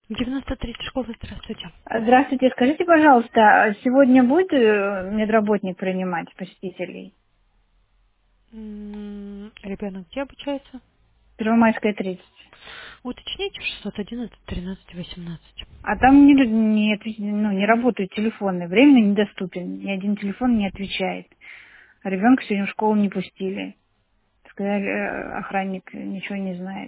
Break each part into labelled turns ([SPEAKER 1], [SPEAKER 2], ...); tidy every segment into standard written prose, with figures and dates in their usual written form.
[SPEAKER 1] 90-30 школы, здравствуйте.
[SPEAKER 2] Здравствуйте, скажите, пожалуйста, сегодня будет медработник принимать посетителей?
[SPEAKER 1] Ребенок где обучается?
[SPEAKER 2] Первомайская 30.
[SPEAKER 1] Уточните 611 13 18.
[SPEAKER 2] А там не работают телефоны, временно недоступен, ни один телефон не отвечает. Ребенка сегодня в школу не пустили. Сказали, охранник ничего не знает.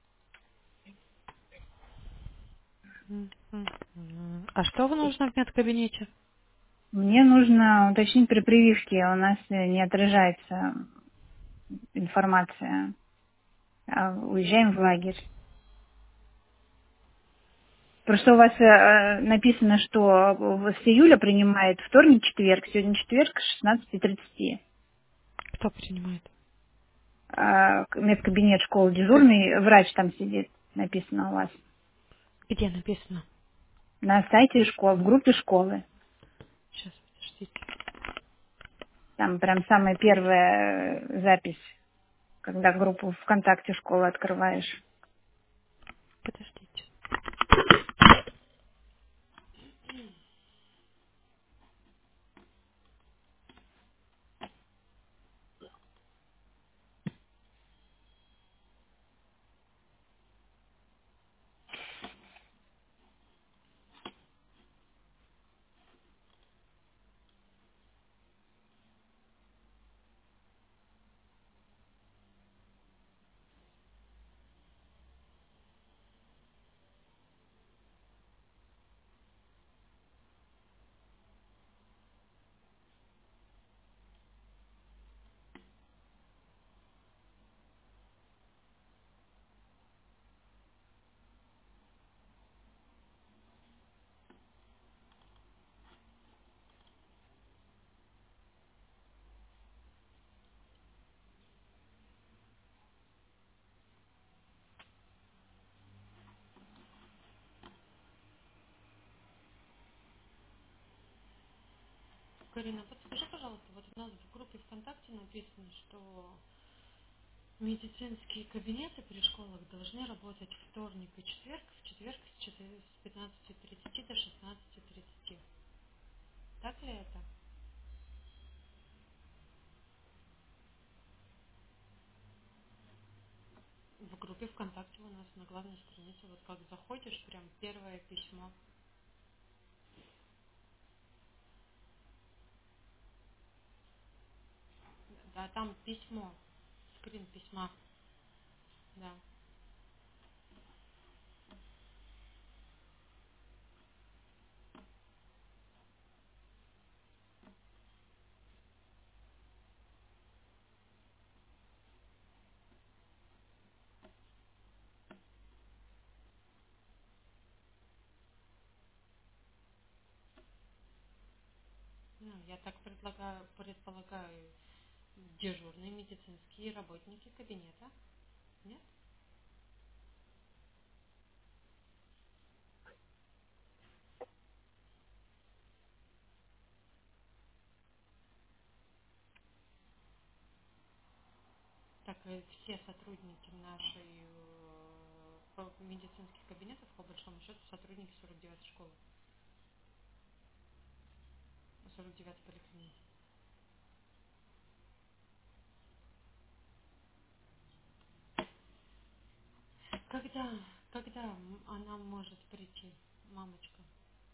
[SPEAKER 1] А что вам нужно в медкабинете?
[SPEAKER 2] Мне нужно уточнить при прививке, у нас не отражается информация. Уезжаем в лагерь. Просто у вас написано, что с июля принимает вторник, четверг. Сегодня четверг, 16:30.
[SPEAKER 1] Кто принимает?
[SPEAKER 2] Медкабинет школы
[SPEAKER 1] Как-
[SPEAKER 2] дежурный, врач там сидит, написано у вас.
[SPEAKER 1] Где написано?
[SPEAKER 2] На сайте школы, в группе школы.
[SPEAKER 1] Сейчас, подождите.
[SPEAKER 2] Там прям самая первая запись, когда группу ВКонтакте школы открываешь.
[SPEAKER 1] Подождите. Карина, подскажи, пожалуйста, вот у нас в группе ВКонтакте написано, что медицинские кабинеты при школах должны работать вторник и четверг, в четверг с 15:30 до 16:30. Так ли это? В группе ВКонтакте у нас на главной странице, вот как заходишь, прям первое письмо. Да, там письмо, скрин письма, да. Ну, я так предполагаю, дежурные медицинские работники кабинета, нет? Так все сотрудники нашей медицинских кабинетов, по большому счету, сотрудники 49 школы, 49 поликлиники. Когда, когда она может прийти, мамочка?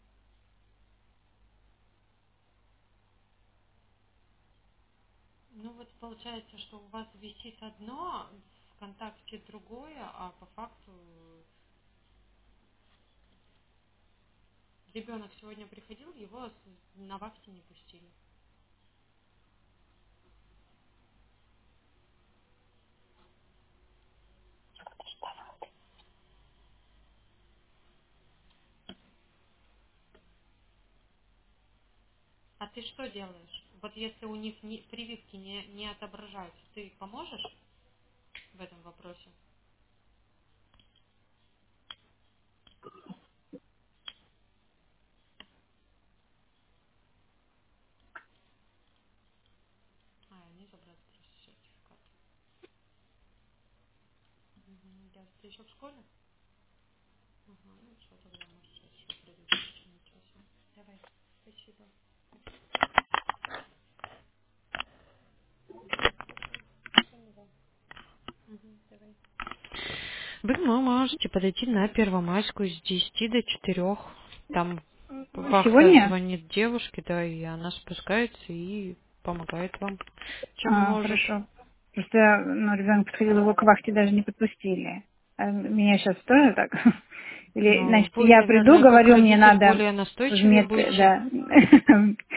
[SPEAKER 1] Ну вот получается, что у вас висит одно, ВКонтакте другое, а по факту ребенок сегодня приходил, его на вахте не пустили. А ты что делаешь? Вот если у них прививки не отображаются, ты поможешь в этом вопросе? Они забрать просто сертификат. Ты еще в школе? Ага, ну что, тогда мы все еще предыдущим часом. Давай, спасибо. Мгм, давай. Вы можете подойти на Первомайскую с 10 до 4. Там вахта
[SPEAKER 2] Сегодня?
[SPEAKER 1] звонит девушке, да, и она спускается и помогает вам, чем может.
[SPEAKER 2] Хорошо. Просто, ну, ребенок подходил, его к вахте даже не подпустили. А меня сейчас тоже так? Или,
[SPEAKER 1] Ну,
[SPEAKER 2] значит,
[SPEAKER 1] вы,
[SPEAKER 2] я приду,
[SPEAKER 1] наверное, как
[SPEAKER 2] говорю, мне
[SPEAKER 1] родитель
[SPEAKER 2] надо
[SPEAKER 1] более
[SPEAKER 2] в
[SPEAKER 1] настойчивее
[SPEAKER 2] мед,
[SPEAKER 1] будете.
[SPEAKER 2] да.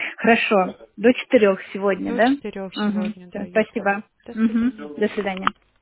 [SPEAKER 2] Хорошо. До 4 сегодня,
[SPEAKER 1] До
[SPEAKER 2] да?
[SPEAKER 1] 4
[SPEAKER 2] Угу.
[SPEAKER 1] сегодня, да, если.
[SPEAKER 2] Спасибо.
[SPEAKER 1] До
[SPEAKER 2] Угу.
[SPEAKER 1] свидания.
[SPEAKER 2] До свидания.